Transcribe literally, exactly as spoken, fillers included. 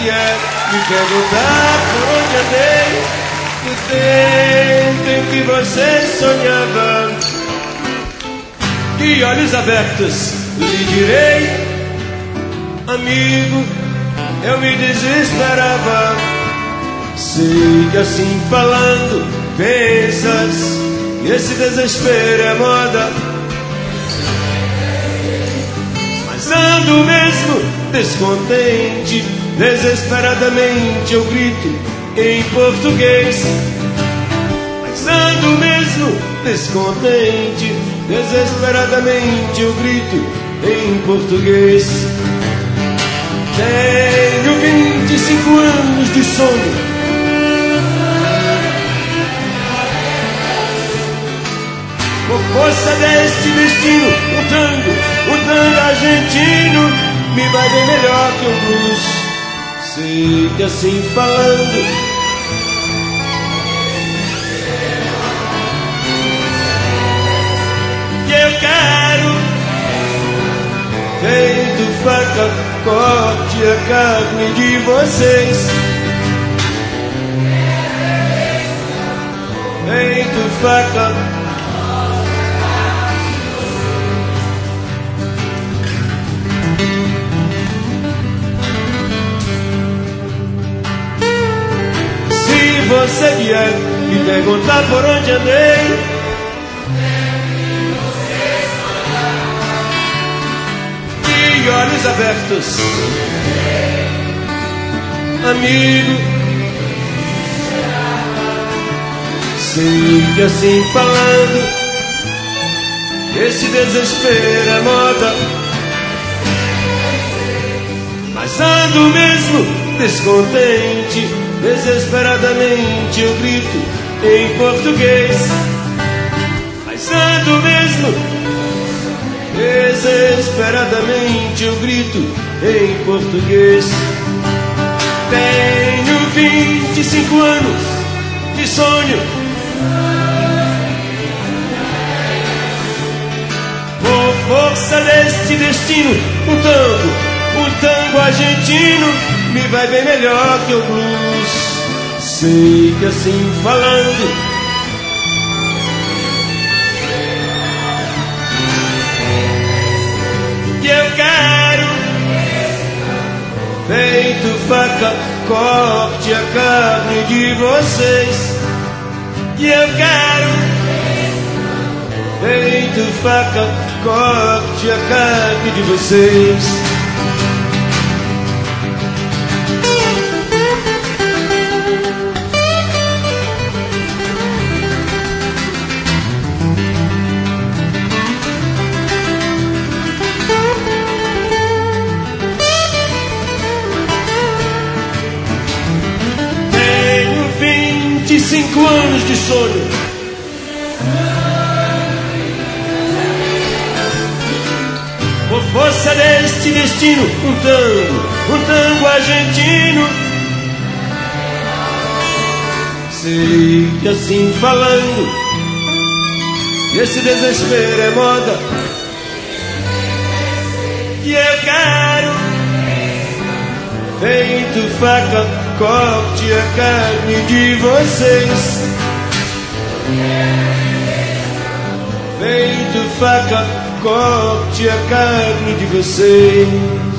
vier me perguntar por onde andei, no tempo em que você sonhava, de olhos abertos lhe direi, amigo, eu me desesperava. Sei que assim falando pensas que esse desespero é moda, mas ando mesmo descontente, desesperadamente eu grito em português. Mas ando mesmo descontente, desesperadamente eu grito em português. Tenho vinte e cinco anos de sono, por força deste destino, um tango, um tango argentino me vai bem melhor que o blues. Sei que assim falando que eu quero, feito faca, corte a carne de vocês, feito faca. Se você vier me perguntar por onde andei, de olhos abertos, amigo, sei que assim falando esse desespero é moda, mas ando mesmo descontente, desesperadamente eu grito em português. Mas ando mesmo desesperadamente eu grito em português. Tenho vinte e cinco anos de sonho, por força deste destino, um tango, um tango argentino me vai bem melhor que o blues. Sei que assim falando que eu quero, feito faca, corte a carne de vocês. Que eu quero, feito faca, corte a carne de vocês. vinte e cinco anos de sonho, por força deste destino, um tango, um tango argentino. Sei que assim falando esse desespero é moda, e eu quero, feito faca, corte a carne de vocês. Feito faca, corte a carne de vocês.